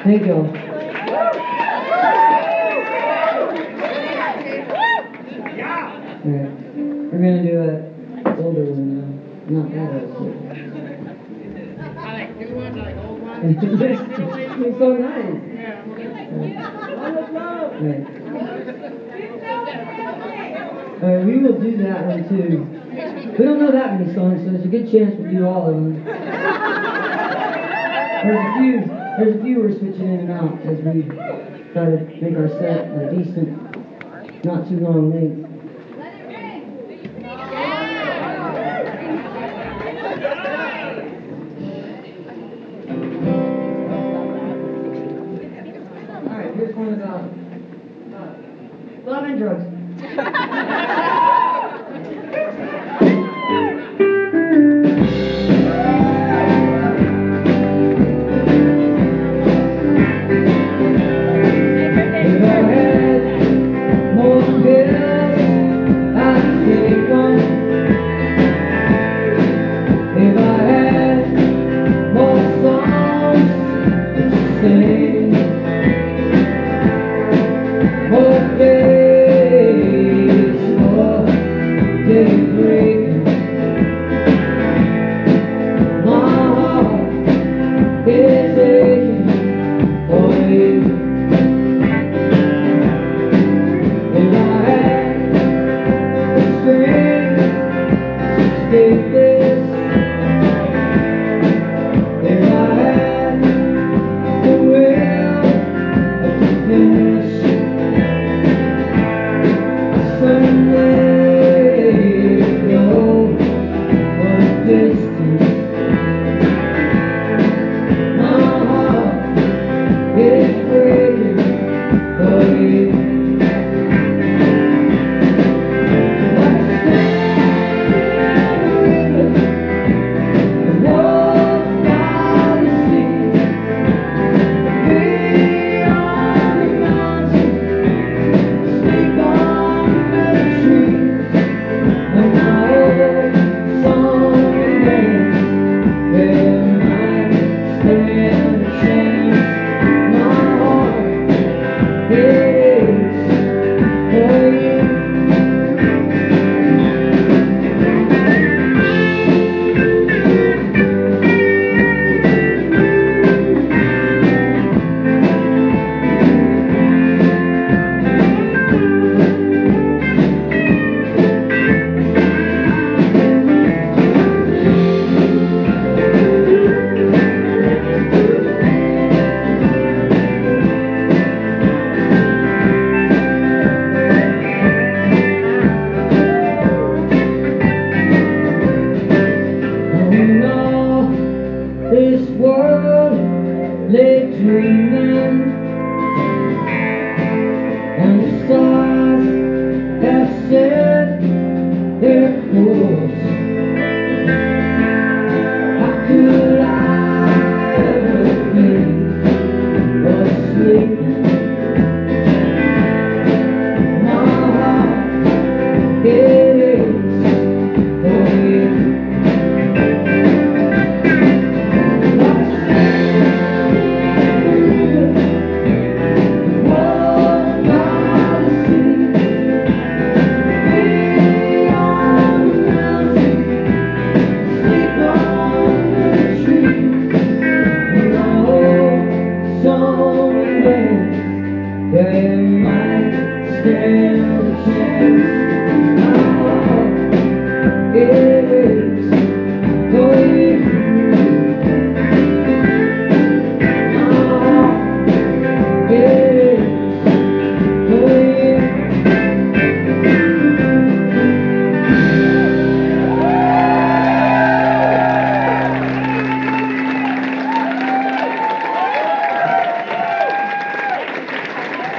Thank y'all. Alright. We're gonna do a older one now. Not that old. Like new ones, like old ones. Yes, it's so nice. Alright. Alright, we will do that one too. We don't know that many songs, so there's a good chance we'll do all of them. There's a few we're switching in and out as we try to make our set a decent, not too long length. Alright, here's one about love and drugs. If I had more pills, I'd take 'em. If I had more songs to sing, more days, more daybreaking, my heart is aching for you. If I had the strength to escape this, if I had the will to finish, someday go for the distance. My heart is breaking for you. Like a standing river, I walk by the sea, be on the mountain, sleep under the trees, when my old song remains, there might stand a chance. My heart, it aches for you. When all this world lay dreaming, and the stars have set their course, how could I ever think of sleeping? My heart, it aches for you. Like a standing river, walk by the sea, be on the mountain, sleep under the trees, when my old song remains, there might stand a chance. My heart, it